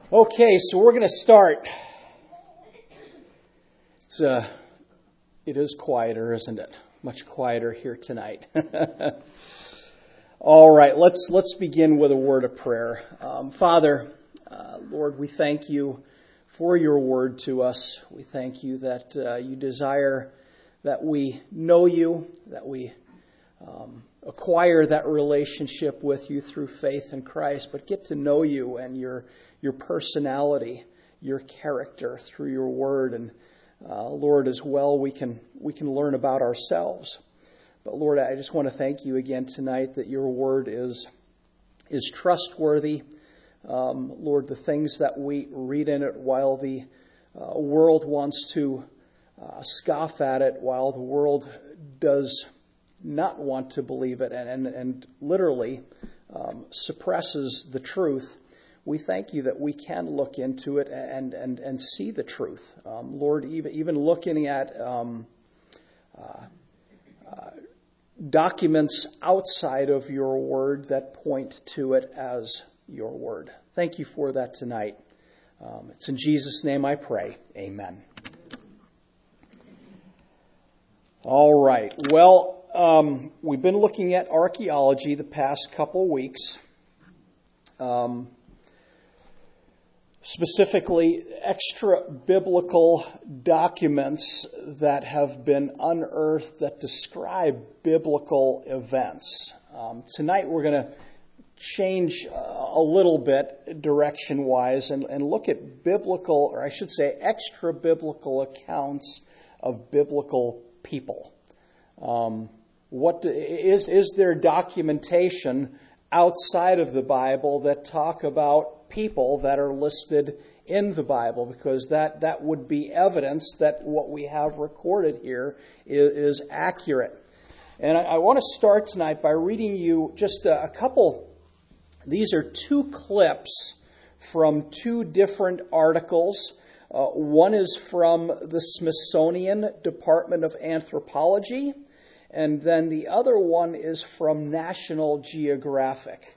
Okay, so we're going to start. It is quieter, isn't it? Much quieter here tonight. All right, let's begin with a word of prayer. Father, Lord, we thank you for your word to us. We thank you that you desire that we know you, that we acquire that relationship with you through faith in Christ, but get to know you and your personality, your character through your word. And Lord, as well, we can learn about ourselves. But Lord, I just want to thank you again tonight that your word is trustworthy. Lord, the things that we read in it, while the world wants to scoff at it, while the world does not want to believe it and literally suppresses the truth, we thank you that we can look into it and see the truth. Lord, even looking at documents outside of your word that point to it as your word. Thank you for that tonight. It's in Jesus' name I pray. Amen. All right. Well, we've been looking at archaeology the past couple weeks. Specifically, extra-biblical documents that have been unearthed that describe biblical events. Tonight we're going to change a little bit direction-wise and look at biblical, or I should say extra-biblical accounts of biblical people. What is there documentation outside of the Bible that talk about people that are listed in the Bible? Because that would be evidence that what we have recorded here is accurate. And I want to start tonight by reading you just a couple. These are two clips from two different articles. One is from the Smithsonian Department of Anthropology, and then the other one is from National Geographic.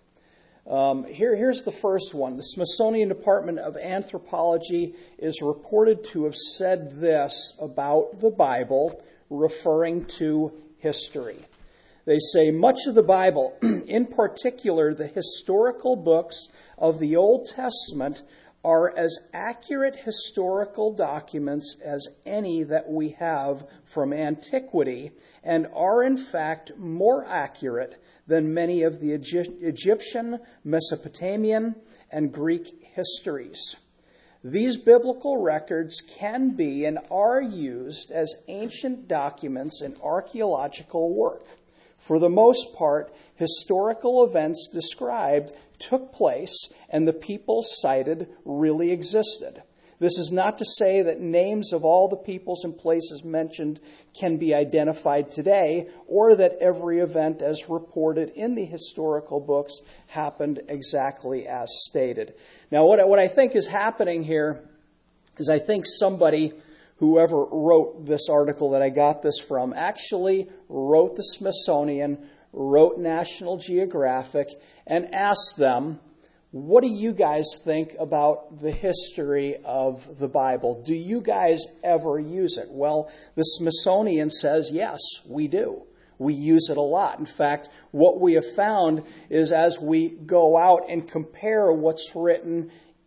Here's the first one. The Smithsonian Department of Anthropology is reported to have said this about the Bible, referring to history. They say, much of the Bible, in particular the historical books of the Old Testament, are as accurate historical documents as any that we have from antiquity, and are in fact more accurate than many of the Egyptian, Mesopotamian, and Greek histories. These biblical records can be and are used as ancient documents in archaeological work. For the most part, historical events described took place and the people cited really existed. This is not to say that names of all the peoples and places mentioned can be identified today, or that every event as reported in the historical books happened exactly as stated. Now, what I think is happening here is I think somebody, whoever wrote this article that I got this from, actually wrote the Smithsonian, wrote National Geographic, and asked them, what do you guys think about the history of the Bible? Do you guys ever use it? Well, the Smithsonian says, yes, we do. We use it a lot. In fact, what we have found is as we go out and compare what's written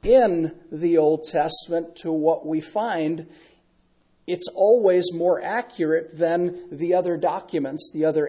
in the Old Testament to what we find, it's always more accurate than the other documents, the other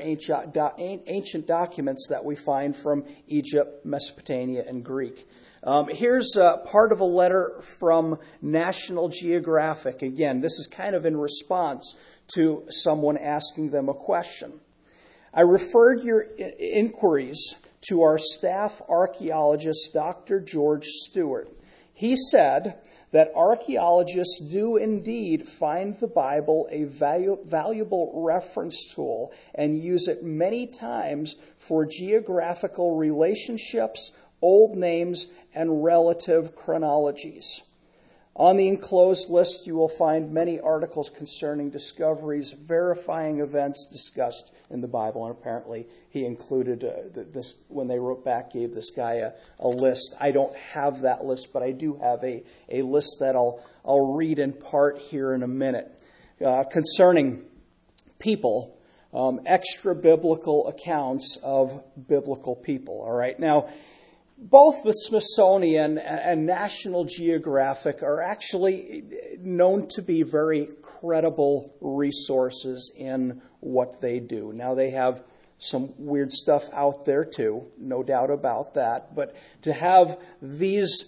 ancient documents that we find from Egypt, Mesopotamia, and Greek. Here's part of a letter from National Geographic. Again, this is kind of in response to someone asking them a question. I referred your inquiries to our staff archaeologist, Dr. George Stewart. He said that archaeologists do indeed find the Bible a valuable reference tool and use it many times for geographical relationships, old names, and relative chronologies. On the enclosed list, you will find many articles concerning discoveries, verifying events discussed in the Bible. And apparently he included this, when they wrote back, gave this guy a list. I don't have that list, but I do have a list that I'll read in part here in a minute. Concerning people, extra-biblical accounts of biblical people. All right, now, both the Smithsonian and National Geographic are actually known to be very credible resources in what they do. Now, they have some weird stuff out there too, no doubt about that. But to have these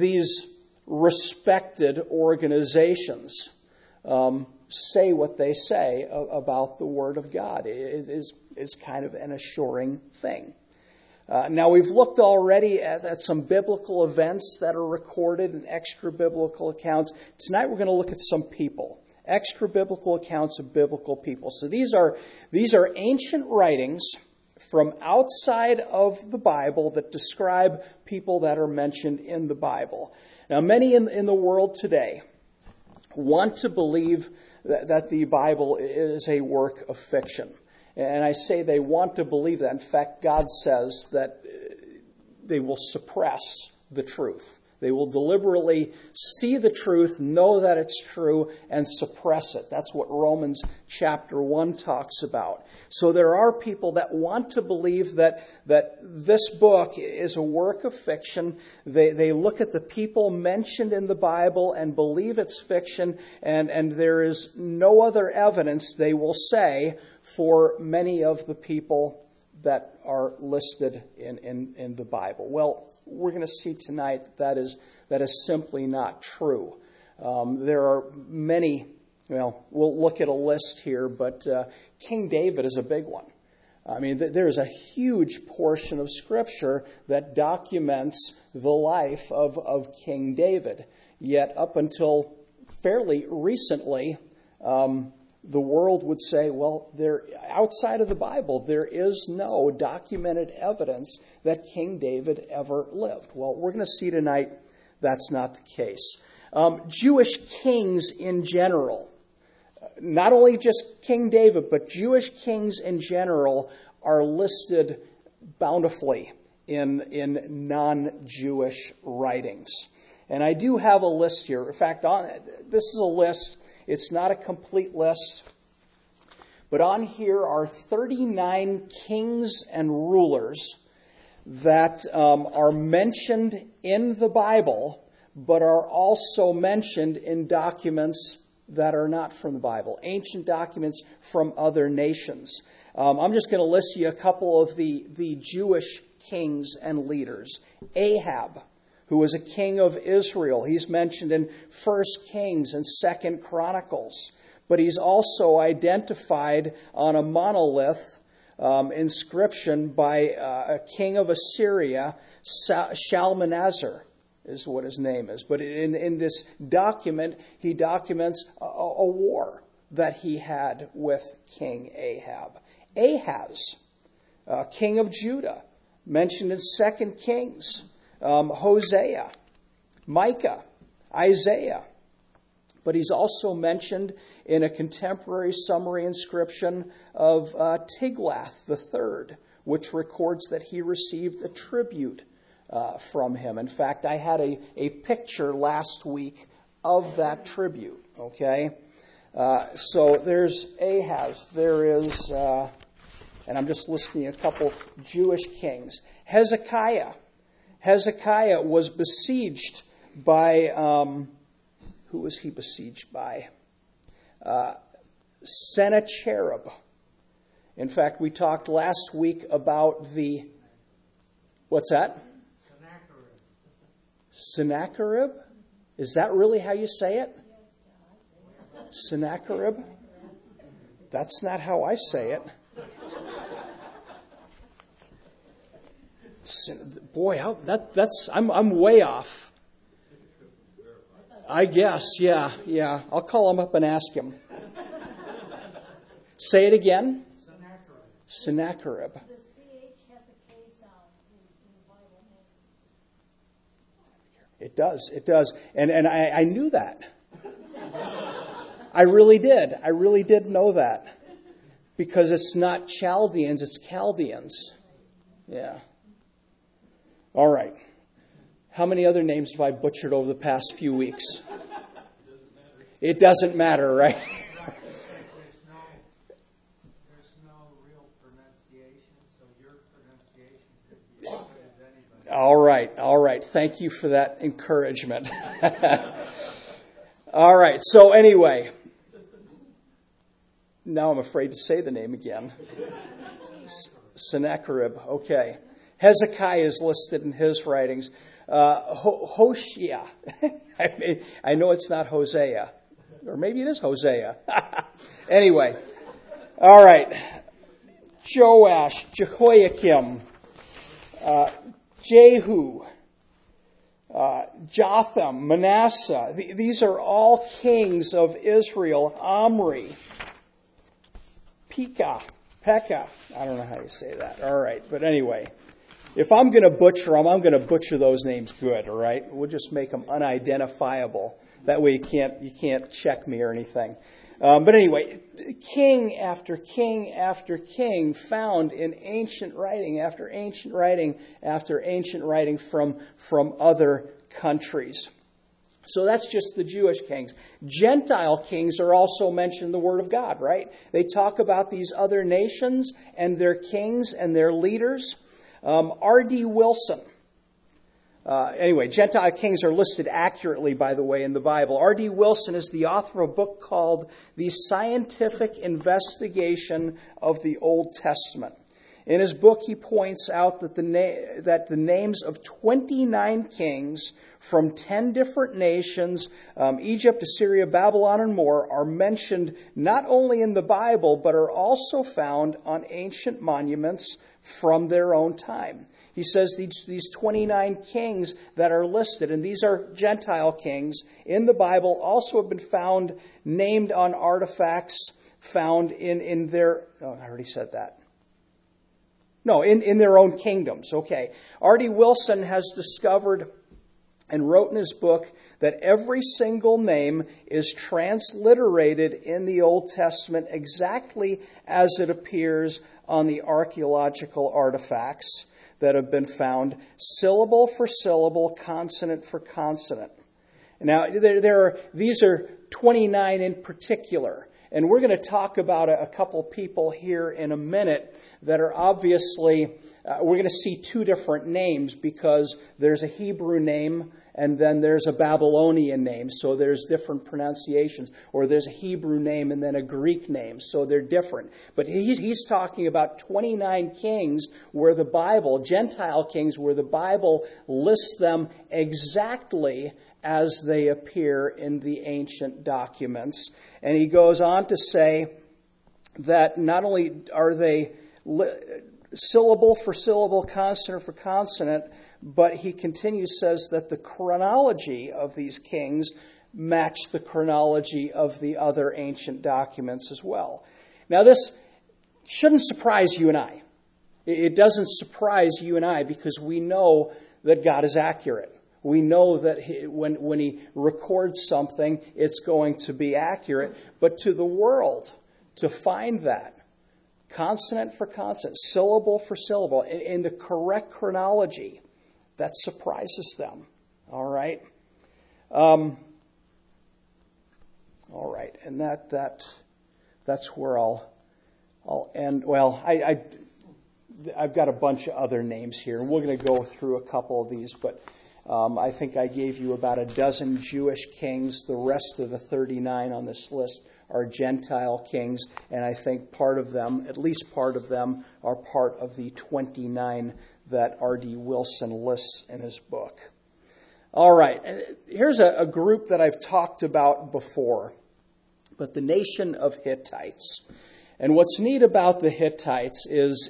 respected organizations say what they say about the Word of God is kind of an assuring thing. Now, we've looked already at some biblical events that are recorded in extra-biblical accounts. Tonight we're going to look at some people, extra-biblical accounts of biblical people. So these are ancient writings from outside of the Bible that describe people that are mentioned in the Bible. Now, many in the world today want to believe that the Bible is a work of fiction. And I say they want to believe that. In fact, God says that they will suppress the truth. They will deliberately see the truth, know that it's true, and suppress it. That's what Romans chapter 1 talks about. So there are people that want to believe that this book is a work of fiction. They look at the people mentioned in the Bible and believe it's fiction, and there is no other evidence, they will say, for many of the people that are listed in the Bible. Well, we're going to see tonight that is simply not true. There are many, well, we'll look at a list here, but King David is a big one. I mean, there's a huge portion of Scripture that documents the life of King David. Yet up until fairly recently, the world would say, well, outside of the Bible, there is no documented evidence that King David ever lived. Well, we're going to see tonight that's not the case. Jewish kings in general, not only just King David, but Jewish kings in general are listed bountifully in non-Jewish writings. And I do have a list here. In fact, this is a list. It's not a complete list, but on here are 39 kings and rulers that are mentioned in the Bible, but are also mentioned in documents that are not from the Bible, ancient documents from other nations. I'm just going to list you a couple of the Jewish kings and leaders. Ahab, who was a king of Israel. He's mentioned in 1 Kings and 2 Chronicles. But he's also identified on a monolith inscription by a king of Assyria, Shalmaneser is what his name is. But in this document, he documents a war that he had with King Ahab. Ahaz, king of Judah, mentioned in 2 Kings. Hosea, Micah, Isaiah. But he's also mentioned in a contemporary summary inscription of Tiglath III, which records that he received a tribute from him. In fact, I had a picture last week of that tribute. Okay, so there's Ahaz. There is, and I'm just listing a couple Jewish kings. Hezekiah. Hezekiah was besieged by, who was he besieged by? Sennacherib. In fact, we talked last week about what's that? Sennacherib. Is that really how you say it? Sennacherib? That's not how I say it. Boy, I'm way off. I guess, yeah. I'll call him up and ask him. Say it again. Sennacherib. The CH has a K sound in the Bible It does. It does. And I knew that. I really did. I really did know that. Because it's not Chaldeans, it's Chaldeans. Yeah. All right. How many other names have I butchered over the past few weeks? It doesn't matter, right? There's no real pronunciation, so your pronunciation could be as good as anybody. All right. Thank you for that encouragement. All right. So anyway, now I'm afraid to say the name again. Sennacherib. Okay. Hezekiah is listed in his writings. Hoshea. I know it's not Hosea. Or maybe it is Hosea. Anyway. All right. Joash, Jehoiakim, Jehu, Jotham, Manasseh. These are all kings of Israel. Omri, Pekah. I don't know how you say that. All right. But anyway, if I'm going to butcher them, I'm going to butcher those names good. All right. We'll just make them unidentifiable. That way you can't check me or anything. But anyway, king after king after king found in ancient writing after ancient writing after ancient writing from other countries. So that's just the Jewish kings. Gentile kings are also mentioned in the Word of God, right? They talk about these other nations and their kings and their leaders. R.D. Wilson. Anyway, Gentile kings are listed accurately, by the way, in the Bible. R.D. Wilson is the author of a book called The Scientific Investigation of the Old Testament. In his book, he points out that the names of 29 kings from 10 different nations, Egypt, Assyria, Babylon, and more, are mentioned not only in the Bible, but are also found on ancient monuments from their own time. He says these 29 kings that are listed, and these are Gentile kings, in the Bible also have been found named on artifacts found in their... Oh, I already said that. No, in their own kingdoms. Okay. R.D. Wilson has discovered and wrote in his book that every single name is transliterated in the Old Testament exactly as it appears on the archaeological artifacts that have been found, syllable for syllable, consonant for consonant. Now, these are 29 in particular. And we're going to talk about a couple people here in a minute that are obviously, we're going to see two different names because there's a Hebrew name and then there's a Babylonian name, so there's different pronunciations. Or there's a Hebrew name and then a Greek name, so they're different. But he's talking about 29 kings where the Bible, Gentile kings, where the Bible lists them exactly as they appear in the ancient documents. And he goes on to say that not only are they syllable for syllable, consonant for consonant, but he continues, says that the chronology of these kings match the chronology of the other ancient documents as well. Now this shouldn't surprise you and I. It doesn't surprise you and I because we know that God is accurate. We know that when he records something, it's going to be accurate. But to the world, to find that, consonant for consonant, syllable for syllable, in the correct chronology, that surprises them. All right? All right. And that's where I'll end. Well, I've got a bunch of other names here, and we're going to go through a couple of these, but I think I gave you about a dozen Jewish kings. The rest of the 39 on this list are Gentile kings, and I think part of them, at least part of them, are part of the 29 that R.D. Wilson lists in his book. All right, here's a group that I've talked about before, but the nation of Hittites. And what's neat about the Hittites is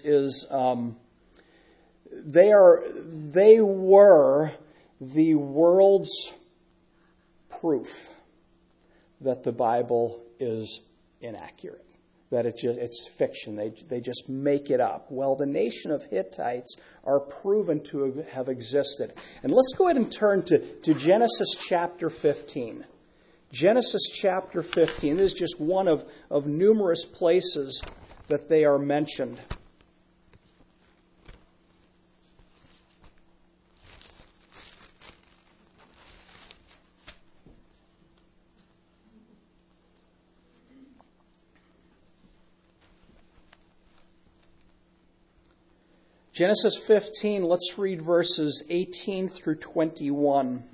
they were the world's proof that the Bible is inaccurate, that it's fiction. They just make it up. Well, the nation of Hittites are proven to have existed. And let's go ahead and turn to Genesis chapter 15. Genesis chapter 15. This is just one of numerous places that they are mentioned. Genesis 15, let's read verses 18 through 21.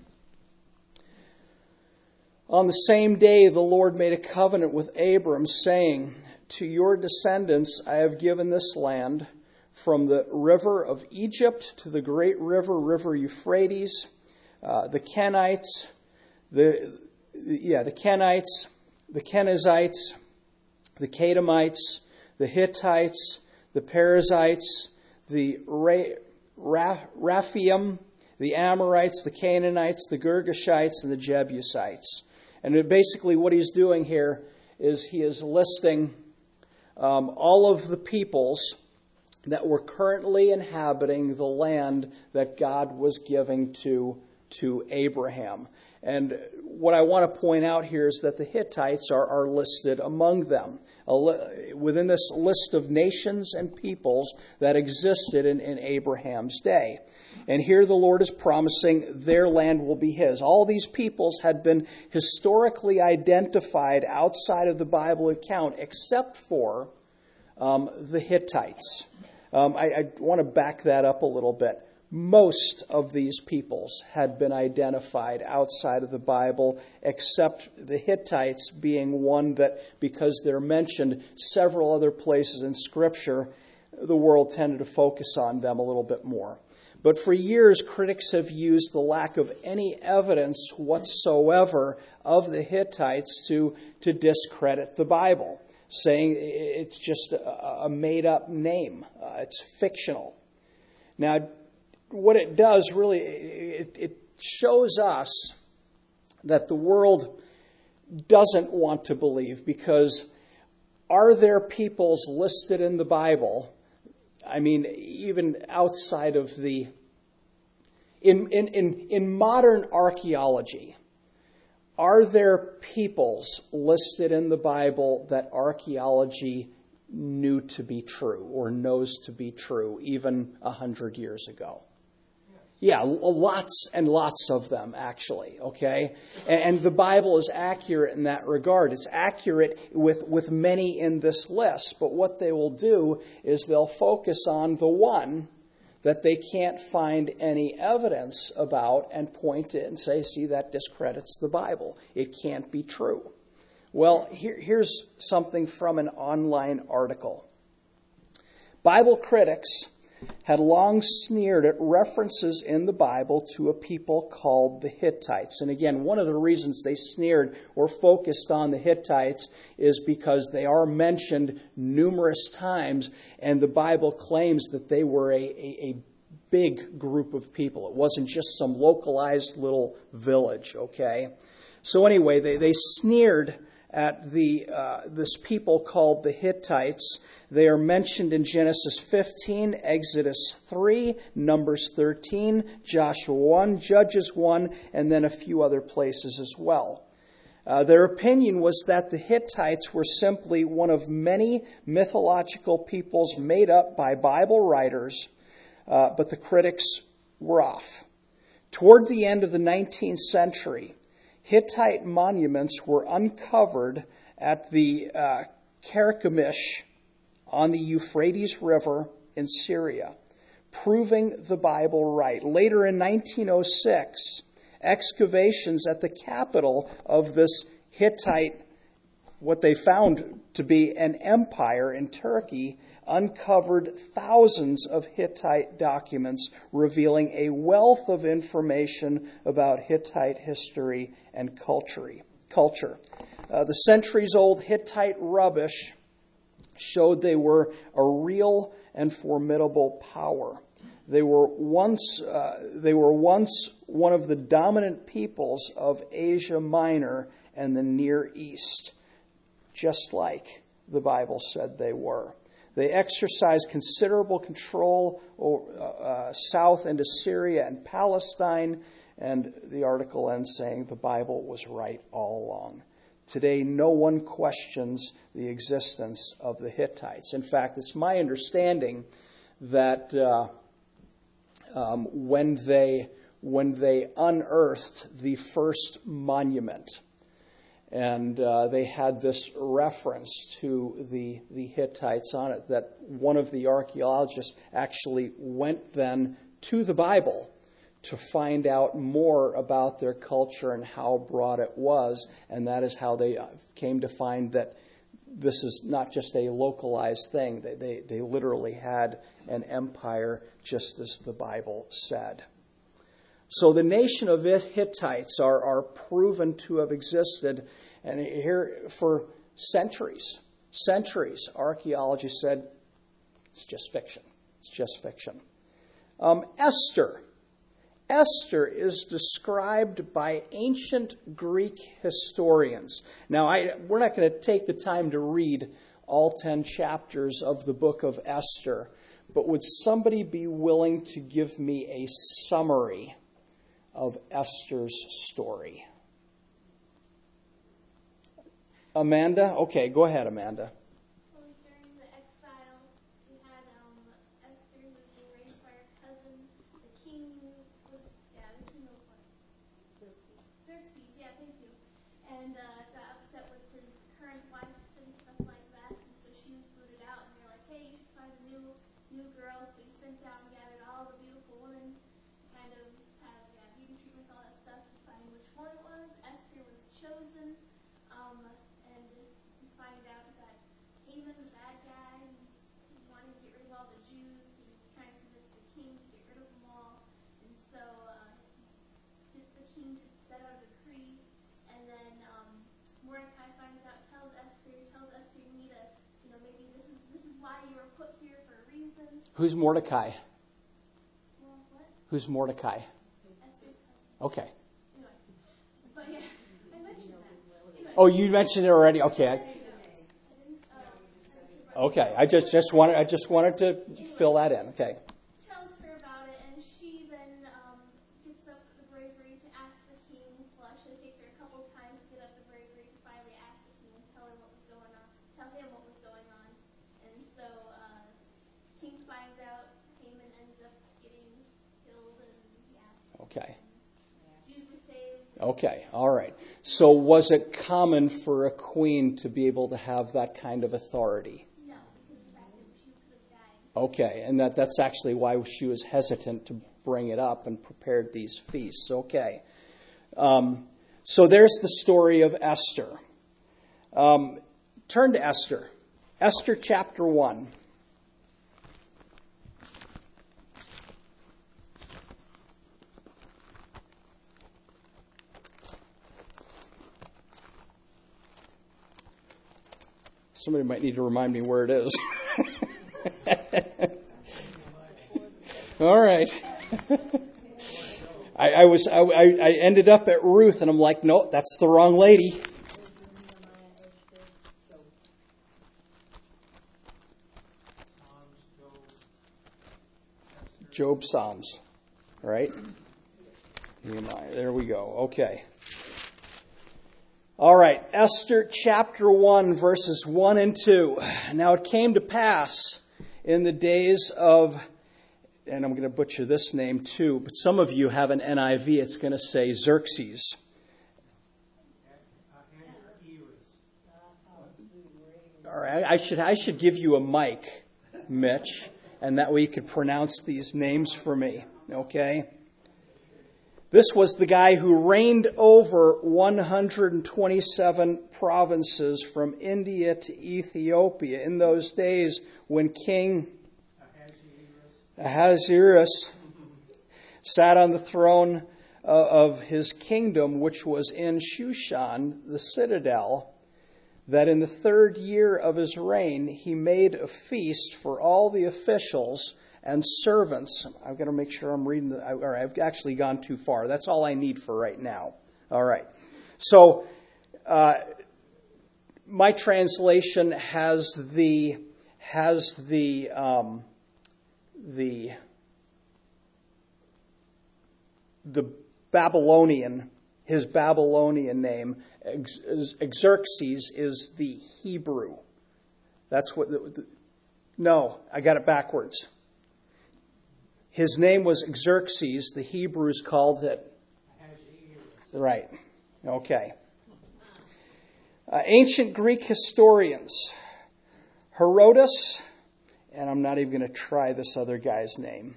On the same day, the Lord made a covenant with Abram, saying, "To your descendants I have given this land, from the river of Egypt to the great river Euphrates, the Kenites, the Kenites, the Kenizzites, the Kadamites, the Hittites, the Perizzites, the Raphaim, the Amorites, the Canaanites, the Girgashites, and the Jebusites." And basically what he's doing here is he is listing all of the peoples that were currently inhabiting the land that God was giving to Abraham. And what I want to point out here is that the Hittites are listed among them, within this list of nations and peoples that existed in Abraham's day. And here the Lord is promising their land will be his. All these peoples had been historically identified outside of the Bible account except for the Hittites. I want to back that up a little bit. Most of these peoples had been identified outside of the Bible, except the Hittites being one that, because they're mentioned several other places in Scripture, the world tended to focus on them a little bit more. But for years, critics have used the lack of any evidence whatsoever of the Hittites to discredit the Bible, saying it's just a made-up name. It's fictional. Now, what it does really, it shows us that the world doesn't want to believe, because are there peoples listed in the Bible? I mean, even outside of in modern archaeology, are there peoples listed in the Bible that archaeology knew to be true or knows to be true even 100 years ago? Yeah, lots and lots of them, actually, okay? And the Bible is accurate in that regard. It's accurate with many in this list, but what they will do is they'll focus on the one that they can't find any evidence about and point it and say, see, that discredits the Bible. It can't be true. Well, here's something from an online article. Bible critics had long sneered at references in the Bible to a people called the Hittites. And again, one of the reasons they sneered or focused on the Hittites is because they are mentioned numerous times, and the Bible claims that they were a big group of people. It wasn't just some localized little village, okay? So anyway, they sneered at this people called the Hittites. They are mentioned in Genesis 15, Exodus 3, Numbers 13, Joshua 1, Judges 1, and then a few other places as well. Their opinion was that the Hittites were simply one of many mythological peoples made up by Bible writers, but the critics were off. Toward the end of the 19th century, Hittite monuments were uncovered at the Carchemish on the Euphrates River in Syria, proving the Bible right. Later in 1906, excavations at the capital of this Hittite, what they found to be an empire in Turkey, uncovered thousands of Hittite documents revealing a wealth of information about Hittite history and culture. The centuries-old Hittite rubbish showed they were a real and formidable power. They were once one of the dominant peoples of Asia Minor and the Near East, just like the Bible said they were. They exercised considerable control south into Syria and Palestine, and the article ends saying the Bible was right all along. Today, no one questions the existence of the Hittites. In fact, it's my understanding that when they unearthed the first monument, and they had this reference to the Hittites on it, that one of the archaeologists actually went then to the Bible to find out more about their culture and how broad it was. And that is how they came to find that this is not just a localized thing. They literally had an empire, just as the Bible said. So the nation of Hittites are proven to have existed, and here for centuries. Archaeology said it's just fiction. It's just fiction. Esther is described by ancient Greek historians. Now, we're not going to take the time to read all 10 chapters of the book of Esther, but would somebody be willing to give me a summary of Esther's story? Amanda? Okay, go ahead, Amanda. Well, during the exile, we had Esther was being raised by her cousin. The king was, Xerxes, yeah, thank you. And got upset with his current wife and stuff like that. And so she was booted out, and they're like, hey, you should find a new girl. So he sent down and gathered all the beautiful women, kind of have beauty treatments, all that stuff, to find which one it was. Esther was chosen. And you find out that Haman, the bad guy, he wanted to get rid of all the Jews. He was trying to convince the king to get rid of them all. And so he gets the king to set out a decree. And then Mordecai finds out, tells Esther, you need a, maybe this is why you were put here for a reason. Who's Mordecai? Well, what? Who's Mordecai? Esther's cousin. Okay. Anyway. But yeah, I mentioned that. Anyway. Oh, you mentioned it already. Okay. Okay. I just wanted to fill that in. Okay. Tells her about it, and she then gets up the bravery to ask the king. Well, actually, it takes her a couple times to get up the bravery to finally ask the king and tell him what was going on. And so king finds out. Haman ends up getting killed, and yeah. Okay. Jews were saved. Okay. All right. So was it common for a queen to be able to have that kind of authority? No, because of the fact that she could have died. Okay, and that's actually why she was hesitant to bring it up and prepared these feasts. Okay. So there's the story of Esther. Turn to Esther. Esther chapter 1. Somebody might need to remind me where it is. All right. I ended up at Ruth, and I'm like, no, that's the wrong lady. Job, Psalms, right? Nehemiah. There we go. Okay. All right, Esther chapter 1, verses 1 and 2. Now it came to pass in the days of, and I'm going to butcher this name too, but some of you have an NIV, it's going to say Xerxes. All right, I should give you a mic, Mitch, and that way you could pronounce these names for me, okay? This was the guy who reigned over 127 provinces from India to Ethiopia in those days when King Ahasuerus sat on the throne of his kingdom, which was in Shushan, the citadel, that in the 3rd year of his reign he made a feast for all the officials and servants. I've got to make sure I'm reading. I've actually gone too far. That's all I need for right now. All right. So my translation has the Babylonian, his Babylonian name. Xerxes is the Hebrew. That's what. No, I got it backwards. His name was Xerxes. The Hebrews called it. Right. Okay. Ancient Greek historians, Herodotus, and I'm not even going to try this other guy's name,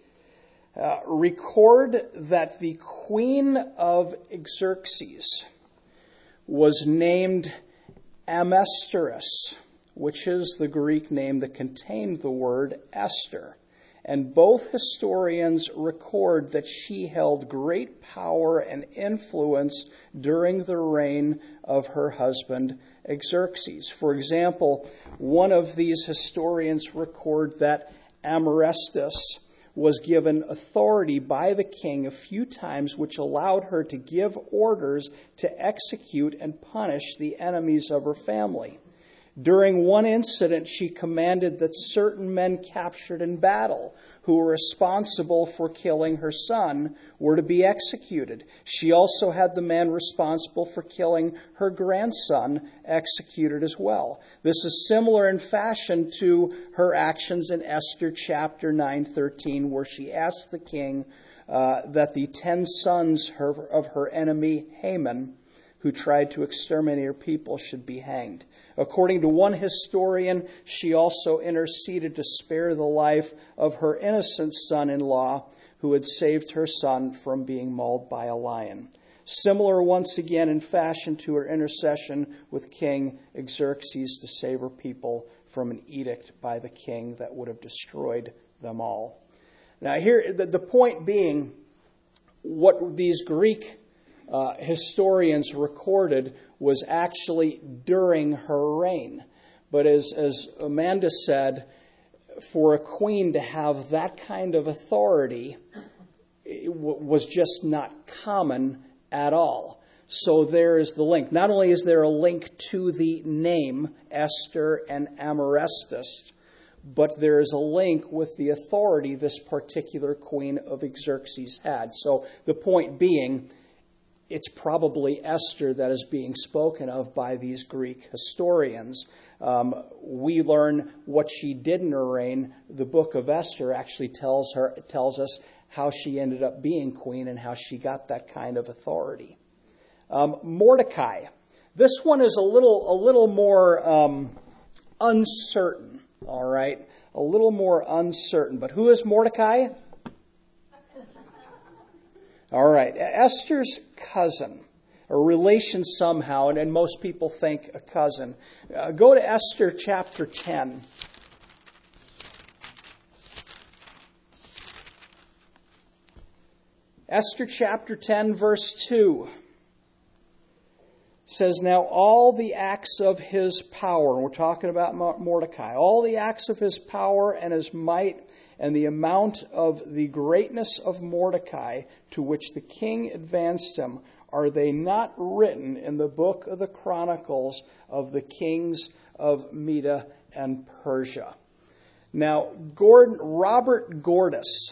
record that the queen of Xerxes was named Amesteris, which is the Greek name that contained the word Esther. And both historians record that she held great power and influence during the reign of her husband Xerxes. For example, one of these historians record that Amorestus was given authority by the king a few times, which allowed her to give orders to execute and punish the enemies of her family. During one incident, she commanded that certain men captured in battle who were responsible for killing her son were to be executed. She also had the man responsible for killing her grandson executed as well. This is similar in fashion to her actions in Esther chapter 9:13, where she asked the king that the 10 sons of her enemy Haman, who tried to exterminate her people, should be hanged. According to one historian, she also interceded to spare the life of her innocent son-in-law, who had saved her son from being mauled by a lion. Similar once again in fashion to her intercession with King Xerxes to save her people from an edict by the king that would have destroyed them all. Now here, the point being, what these Greek historians recorded was actually during her reign. But as Amanda said, for a queen to have that kind of authority was just not common at all. So there is the link. Not only is there a link to the name Esther and Amorestus, but there is a link with the authority this particular queen of Xerxes had. So the point being, it's probably Esther that is being spoken of by these Greek historians. We learn what she did in her reign. The book of Esther actually tells us how she ended up being queen and how she got that kind of authority. Mordecai. This one is a little more uncertain. All right, a little more uncertain. But who is Mordecai? All right, Esther's cousin, a relation somehow, and most people think a cousin. Go to Esther chapter 10. Esther chapter 10, verse 2 says, "Now all the acts of his power," and we're talking about Mordecai, "all the acts of his power and his might, and the amount of the greatness of Mordecai to which the king advanced him, are they not written in the book of the Chronicles of the kings of Media and Persia?" Now, Robert Gordis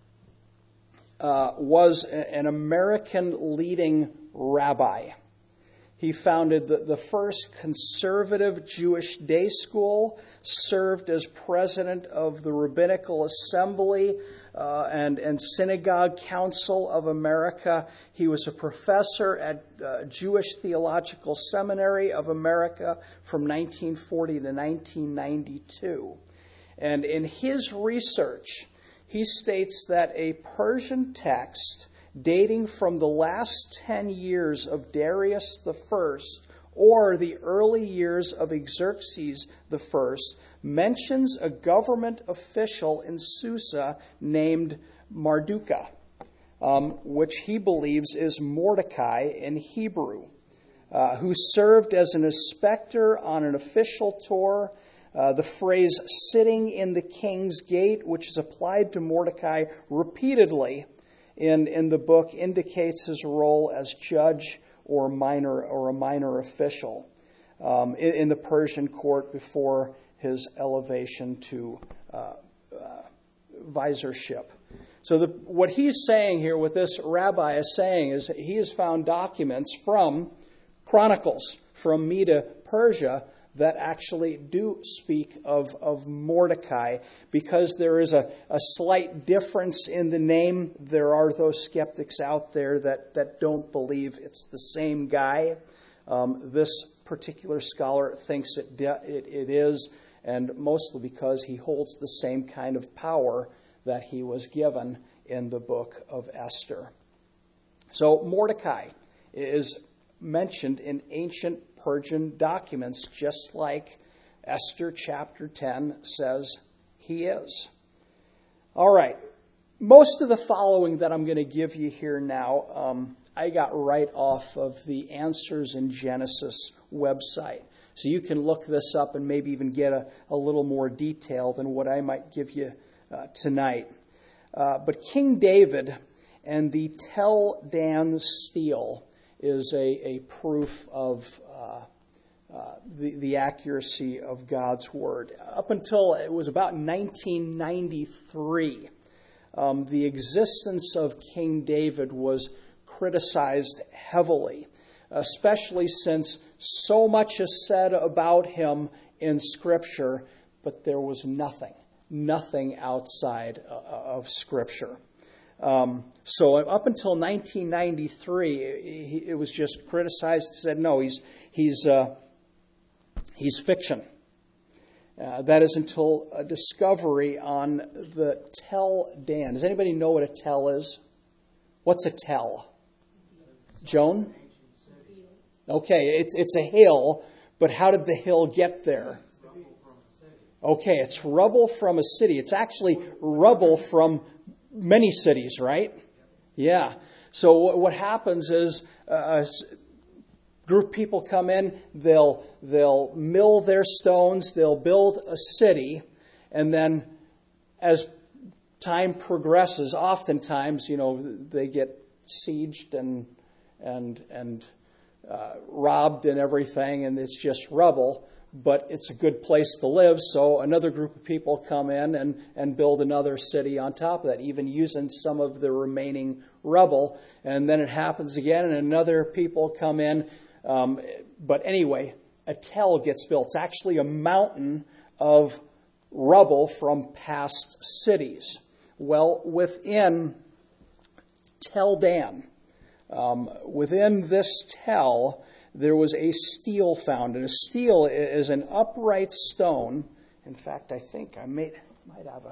was an American leading rabbi. He founded the first conservative Jewish day school, served as president of the Rabbinical Assembly and Synagogue Council of America. He was a professor at Jewish Theological Seminary of America from 1940 to 1992. And in his research, he states that a Persian text dating from the last 10 years of Darius I or the early years of Xerxes I mentions a government official in Susa named Marduka, which he believes is Mordecai in Hebrew, who served as an inspector on an official tour. The phrase "sitting in the king's gate," which is applied to Mordecai repeatedly in the book, indicates his role as judge or a minor official. in the Persian court before his elevation to viziership. So what he's saying here, what this rabbi is saying, is he has found documents from Chronicles, from Media Persia, that actually do speak of Mordecai. Because there is a slight difference in the name, there are those skeptics out there that don't believe it's the same guy. This particular scholar thinks it is, and mostly because he holds the same kind of power that he was given in the book of Esther. So Mordecai is mentioned in ancient Persian documents, just like Esther chapter 10 says he is. All right. Most of the following that I'm going to give you here now, I got right off of the Answers in Genesis website. So you can look this up and maybe even get a little more detail than what I might give you tonight. But King David and the Tel Dan stele is a proof of the accuracy of God's word. Up until it was about 1993, the existence of King David was criticized heavily, especially since so much is said about him in Scripture, but there was nothing outside of Scripture. So up until 1993, it was just criticized. Said no, he's fiction. That is until a discovery on the Tel Dan. Does anybody know what a tell is? What's a tell? Joan? Okay, it's a hill, but how did the hill get there? Okay, it's rubble from a city. It's actually rubble from many cities, right? Yeah. So what happens is a group of people come in, they'll mill their stones, they'll build a city, and then as time progresses, oftentimes, they get sieged and robbed and everything, and it's just rubble. But it's a good place to live, so another group of people come in and build another city on top of that, even using some of the remaining rubble. And then it happens again, and another people come in. But anyway, a tell gets built. It's actually a mountain of rubble from past cities. Well, within Tel Dan, within this tell, there was a stele found. And a stele is an upright stone. In fact, I think I might have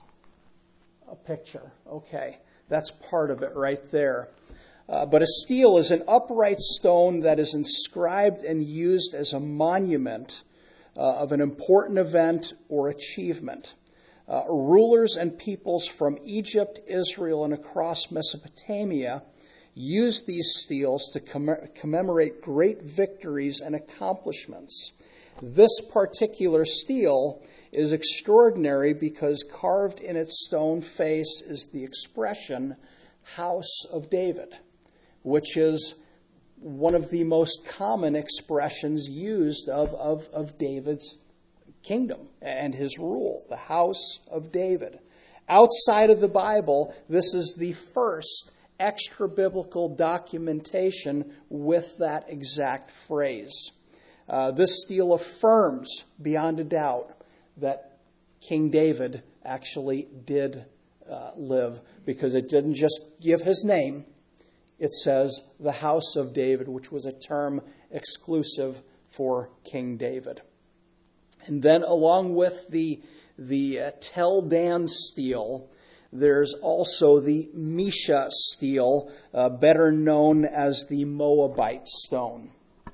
a picture. Okay, that's part of it right there. But a stele is an upright stone that is inscribed and used as a monument of an important event or achievement. Rulers and peoples from Egypt, Israel, and across Mesopotamia used these steles to commemorate great victories and accomplishments. This particular stele is extraordinary because carved in its stone face is the expression House of David, which is one of the most common expressions used of David's kingdom and his rule, the House of David. Outside of the Bible, this is the first extra-biblical documentation with that exact phrase. This stele affirms beyond a doubt that King David actually did live, because it didn't just give his name. It says the House of David, which was a term exclusive for King David. And then along with the Tel Dan stele, there's also the Mesha stele, better known as the Moabite stone.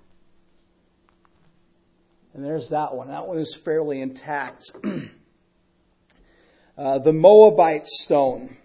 And there's that one. That one is fairly intact. The Moabite stone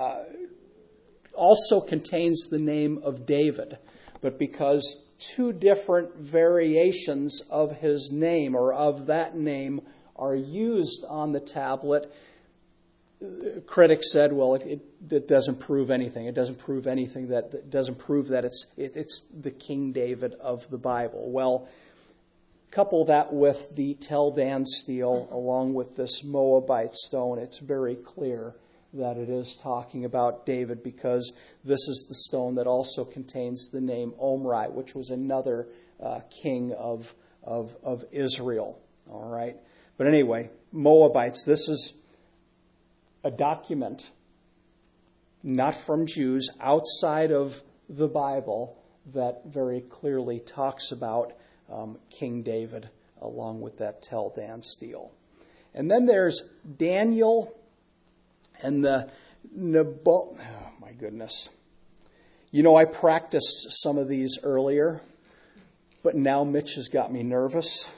also contains the name of David, but because two different variations of his name or of that name are used on the tablet, critics said, well, it doesn't prove anything. It doesn't prove anything that it's the King David of the Bible. Well, Couple that with the Tel Dan stele along with this Moabite stone, it's very clear that it is talking about David, because this is the stone that also contains the name Omri, which was another king of Israel. All right. But anyway, Moabites, this is a document not from Jews, outside of the Bible, that very clearly talks about King David along with that Tel Dan stele. And then there's Daniel and the oh my goodness. You know, I practiced some of these earlier, but now Mitch has got me nervous.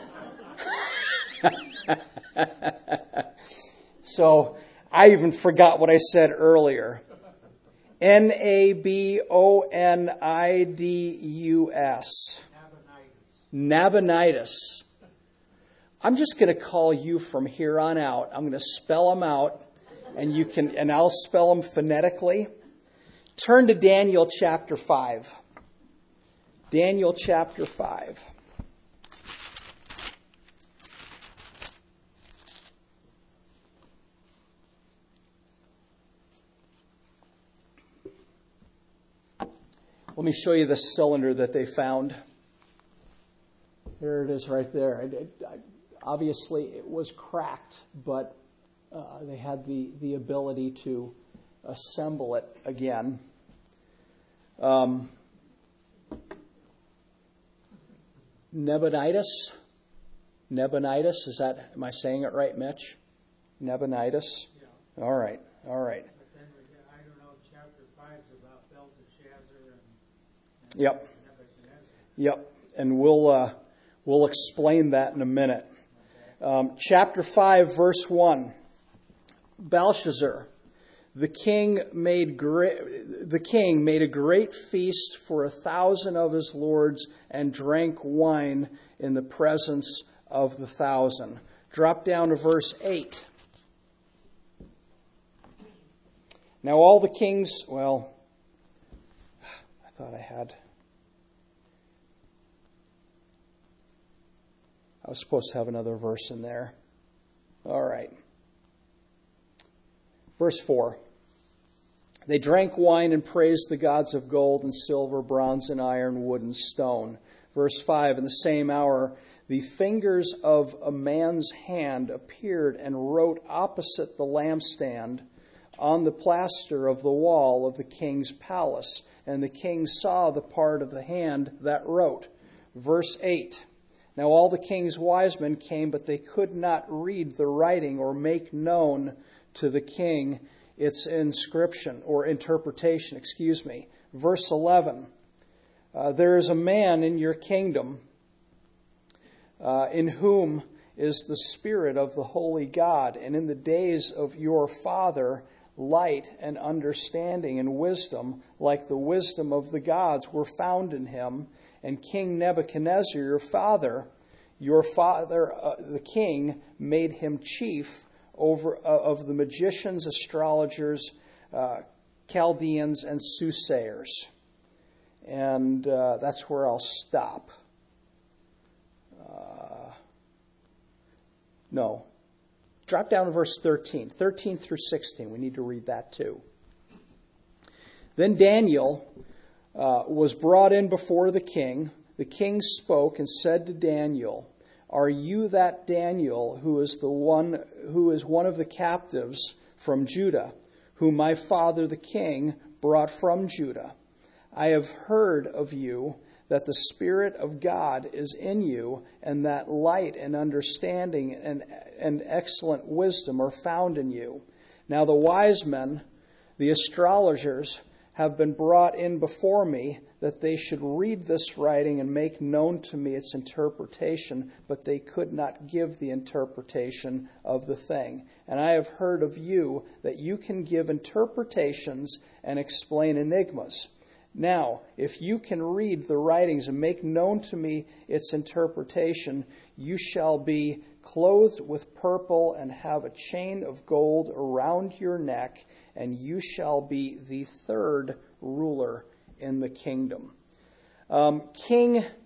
So I even forgot what I said earlier. Nabonidus. Nabonidus. I'm just going to call you from here on out. I'm going to spell them out, and I'll spell them phonetically. Turn to Daniel chapter 5. Daniel chapter 5. Let me show you the cylinder that they found. There it is right there. Obviously, it was cracked, but they had the ability to assemble it again. Nabonidus. Nabonidus, am I saying it right, Mitch? Nabonidus? Yeah. All right. But then I don't know, chapter 5 is about Belteshazzar and Yep. Nebuchadnezzar. Yep. And we'll explain that in a minute. Chapter 5, verse 1. Belshazzar, the king made a great feast for 1,000 of his lords and drank wine in the presence of the 1,000. Drop down to verse 8. Now all the kings, I thought I was supposed to have another verse in there. All right. Verse 4. They drank wine and praised the gods of gold and silver, bronze and iron, wood and stone. Verse 5. In the same hour, the fingers of a man's hand appeared and wrote opposite the lampstand on the plaster of the wall of the king's palace. And the king saw the part of the hand that wrote. Verse 8. Now all the king's wise men came, but they could not read the writing or make known to the king its inscription or interpretation. Verse 11. There is a man in your kingdom in whom is the Spirit of the Holy God, and in the days of your father light and understanding and wisdom, like the wisdom of the gods, were found in him. And King Nebuchadnezzar, your father, the king, made him chief of the magicians, astrologers, Chaldeans, and soothsayers. And that's where I'll stop. Drop down to verse 13. 13 through 16. We need to read that too. Then Daniel was brought in before the king. The king spoke and said to Daniel, "Are you that Daniel who is one of the captives from Judah, whom my father the king brought from Judah? I have heard of you that the Spirit of God is in you, and that light and understanding and excellent wisdom are found in you. Now the wise men, the astrologers, have been brought in before me, that they should read this writing and make known to me its interpretation, but they could not give the interpretation of the thing. And I have heard of you that you can give interpretations and explain enigmas. Now, if you can read the writings and make known to me its interpretation, you shall be clothed with purple and have a chain of gold around your neck, and you shall be the third ruler in the kingdom." King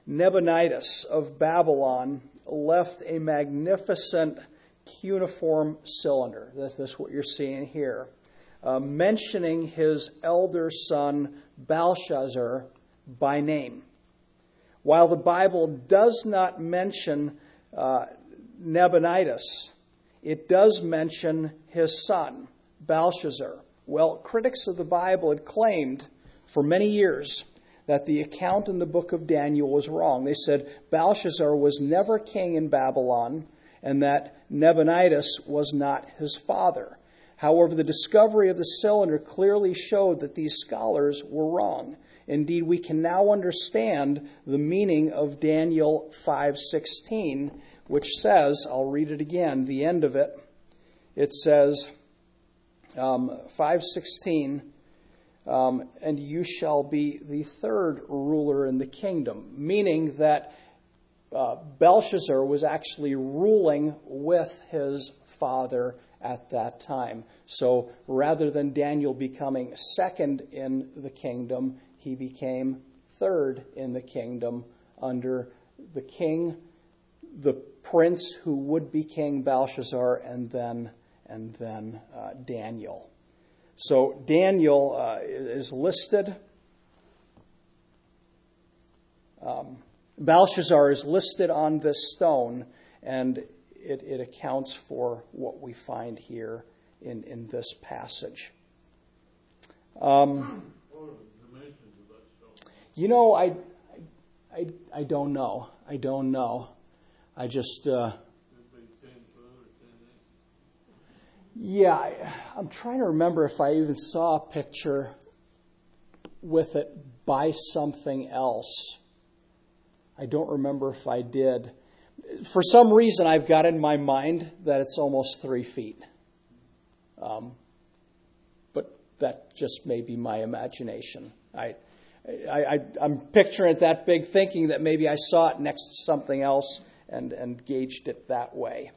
Nabonidus of Babylon left a magnificent cuneiform cylinder. That's what you're seeing here, mentioning his elder son Belshazzar by name. While the Bible does not mention Nabonidus, it does mention his son, Belshazzar. Well, critics of the Bible had claimed for many years that the account in the book of Daniel was wrong. They said Belshazzar was never king in Babylon and that Nabonidus was not his father. However, the discovery of the cylinder clearly showed that these scholars were wrong. Indeed, we can now understand the meaning of Daniel 5:16, which says, I'll read it again, the end of it. It says, 5:16, and you shall be the third ruler in the kingdom, meaning that Belshazzar was actually ruling with his father at that time. So rather than Daniel becoming second in the kingdom, he became third in the kingdom under the king, the prince who would be King Belshazzar, and then Daniel. So Daniel is listed. Belshazzar is listed on this stone, and it accounts for what we find here in this passage. You know, I don't know. I don't know. I just... I'm trying to remember if I even saw a picture with it by something else. I don't remember if I did. For some reason, I've got in my mind that it's almost 3 feet. But that just may be my imagination. I'm picturing it that big, thinking that maybe I saw it next to something else and gauged it that way.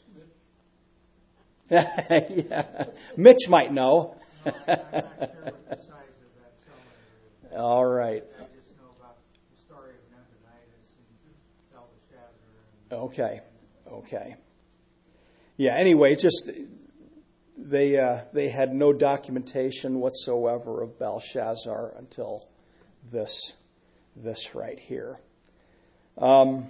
Yeah. Mitch might know. No, I'm not sure what the size of that cylinder is. All right. I just know about the story of Nabonidus and Belteshazzar. Okay. Yeah, anyway, just they had no documentation whatsoever of Belshazzar until this right here. And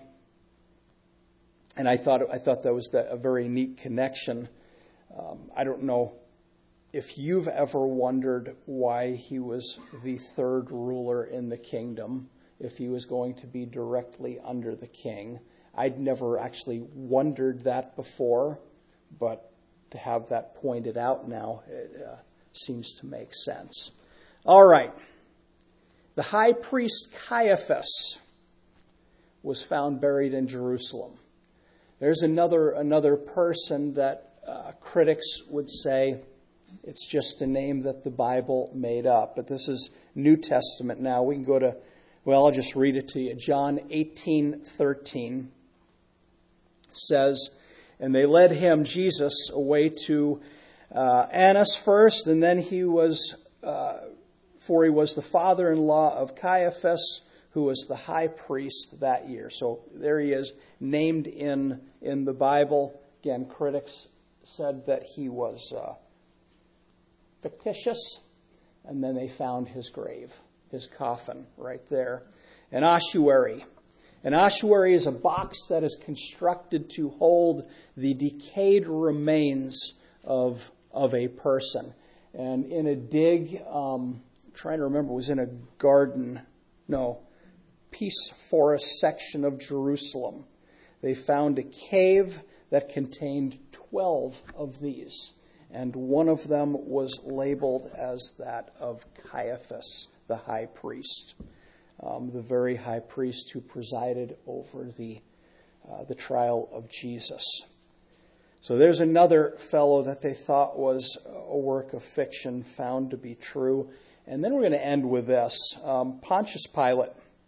I thought that was a very neat connection. I don't know if you've ever wondered why he was the third ruler in the kingdom, if he was going to be directly under the king. I'd never actually wondered that before, but to have that pointed out now, it seems to make sense. All right. The high priest Caiaphas was found buried in Jerusalem. There's another person that critics would say it's just a name that the Bible made up. But this is New Testament now. We can go to, I'll just read it to you. John 18:13 says, and they led him, Jesus, away to Annas first, and then he was the father-in-law of Caiaphas, who was the high priest that year. So there he is, named in the Bible. Again, critics said that he was fictitious, and then they found his grave, his coffin, right there. An ossuary. An ossuary is a box that is constructed to hold the decayed remains of a person. And in a dig, trying to remember, it was in a Peace Forest section of Jerusalem. They found a cave that contained 12 of these, and one of them was labeled as that of Caiaphas, the high priest, the very high priest who presided over the trial of Jesus. So there's another fellow that they thought was a work of fiction found to be true. And then we're going to end with this. Pontius Pilate.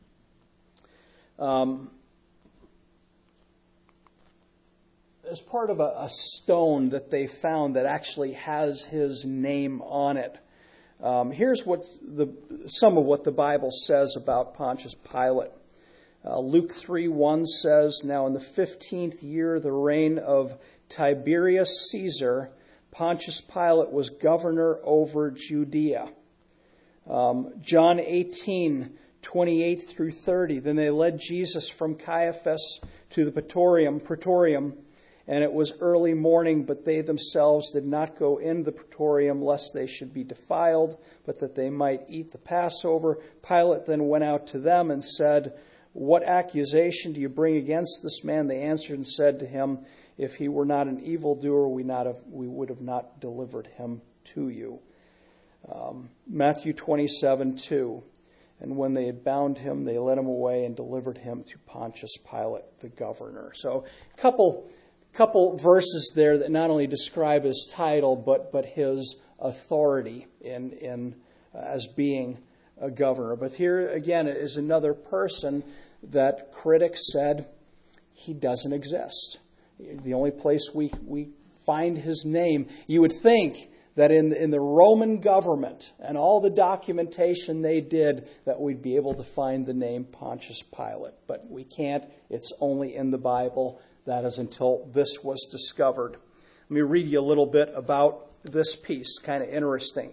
As part of a stone that they found that actually has his name on it. Here's some of what the Bible says about Pontius Pilate. Luke 3:1 says, "Now in the 15th year of the reign of Tiberius Caesar, Pontius Pilate was governor over Judea." John 18:28 through 30. "Then they led Jesus from Caiaphas to the praetorium, and it was early morning, but they themselves did not go into the praetorium, lest they should be defiled, but that they might eat the Passover. Pilate then went out to them and said, 'What accusation do you bring against this man?' They answered and said to him, 'If he were not an evildoer, we would have not delivered him to you.'" Matthew 27:2. "And when they had bound him, they led him away and delivered him to Pontius Pilate, the governor." So a couple verses there that not only describe his title, but his authority in as being a governor. But here again is another person that critics said he doesn't exist. The only place we find his name, you would think that in the Roman government and all the documentation they did, that we'd be able to find the name Pontius Pilate. But we can't. It's only in the Bible. That is until this was discovered. Let me read you a little bit about this piece. Kind of interesting.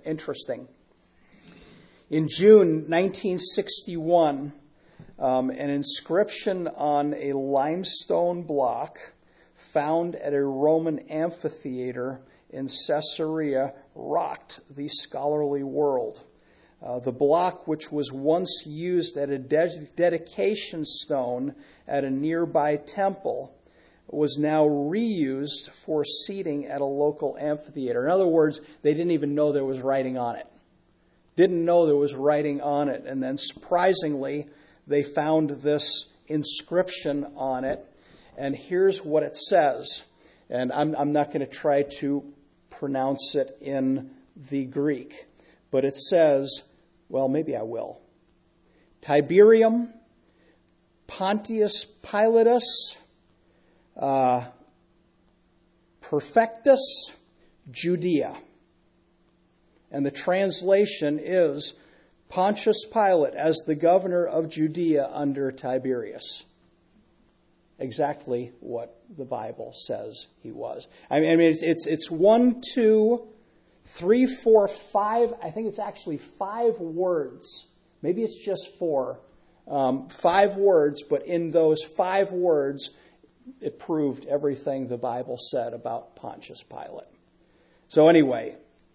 In June 1961, an inscription on a limestone block found at a Roman amphitheater in Caesarea rocked the scholarly world. The block, which was once used at a dedication stone at a nearby temple, was now reused for seating at a local amphitheater. In other words, they didn't even know there was writing on it. And then surprisingly, they found this inscription on it. And here's what it says. And I'm not going to try to pronounce it in the Greek. But it says, well, maybe I will. Tiberium Pontius Pilatus Perfectus Judea. And the translation is Pontius Pilate as the governor of Judea under Tiberius. Exactly what the Bible says he was. I mean, it's 1, 2, 3, 4, 5. I think it's actually 5 words. Maybe it's just 4. 5 words, but in those 5 words, it proved everything the Bible said about Pontius Pilate. So anyway,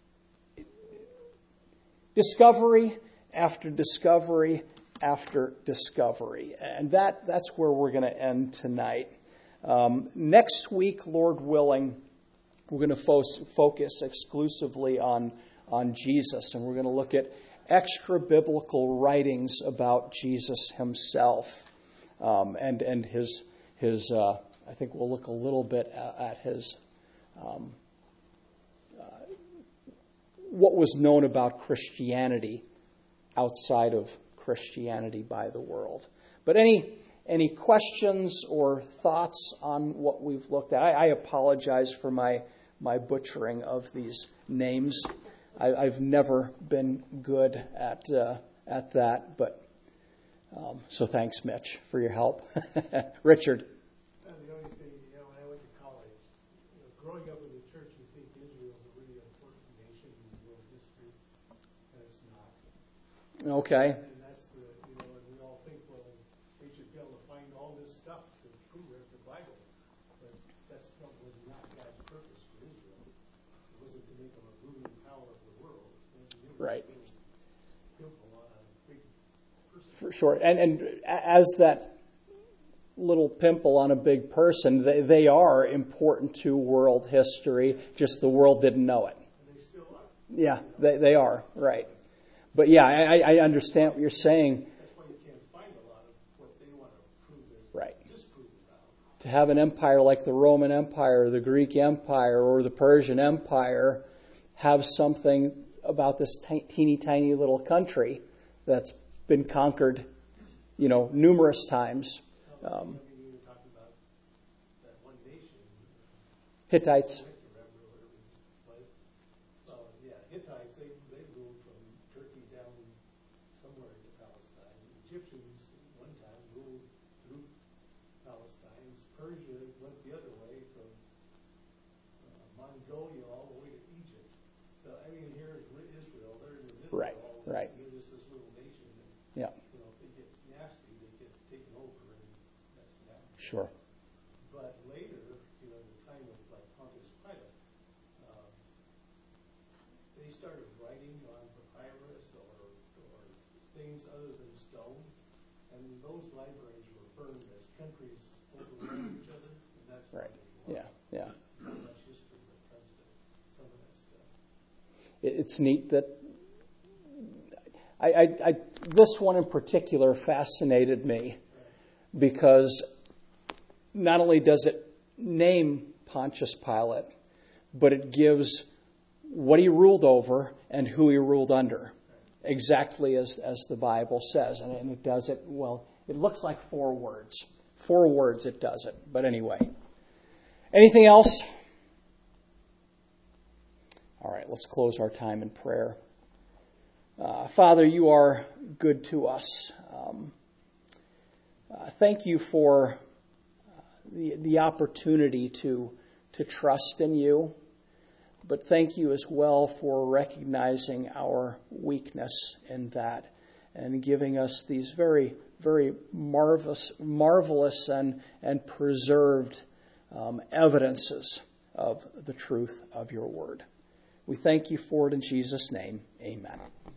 discovery after discovery after discovery. And that's where we're going to end tonight. Next week, Lord willing, we're going to focus exclusively on Jesus. And we're going to look at extra-biblical writings about Jesus himself. And his I think we'll look a little bit at his what was known about Christianity outside of Christianity by the world. But any questions or thoughts on what we've looked at? I apologize for my butchering of these names. I've never been good at that, but so thanks, Mitch, for your help. Richard. The only thing, when I went to college, growing up in the church, you think Israel is a really important nation in world history, and it's not. Okay. And that's and we all think, well, they should be able to find all this stuff to prove it, the Bible. But that stuff was not God's purpose for Israel. It wasn't to make them a ruling power of the world. Right. For sure. And as that little pimple on a big person, they are important to world history, just the world didn't know it. And they still are. Yeah, they are, right. But yeah, I understand what you're saying. That's why you can't find a lot of what they want to prove right. disprove about. To have an empire like the Roman Empire, the Greek Empire, or the Persian Empire have something about this teeny tiny little country that's been conquered, numerous times. You were talking about that one nation. Hittites. Hittites, they ruled from Turkey down somewhere into Palestine. The Egyptians, one time, ruled Persia went the other way from Mongolia all the way to Egypt. So, I mean, here is Israel, they're in the middle Right, of all this, right. and they're just this little nation. And, Yeah, you know, if they get nasty, they get taken over, and that's that. sure. But later, you know, the time of like Pontius Pilate, they started writing on papyrus or things other than stone, and those libraries were burned as countries overran each other, and that's Right. why Yeah, yeah. not much history when it comes to some of that stuff. It's neat that this one in particular fascinated me because not only does it name Pontius Pilate, but it gives what he ruled over and who he ruled under, exactly as the Bible says. And it does it, well, it looks like 4 words. 4 words it does it. But anyway. Anything else? All right, let's close our time in prayer. Father, you are good to us. Thank you for the opportunity to trust in you. But thank you as well for recognizing our weakness in that and giving us these very, very marvelous and preserved evidences of the truth of your word. We thank you for it in Jesus' name. Amen.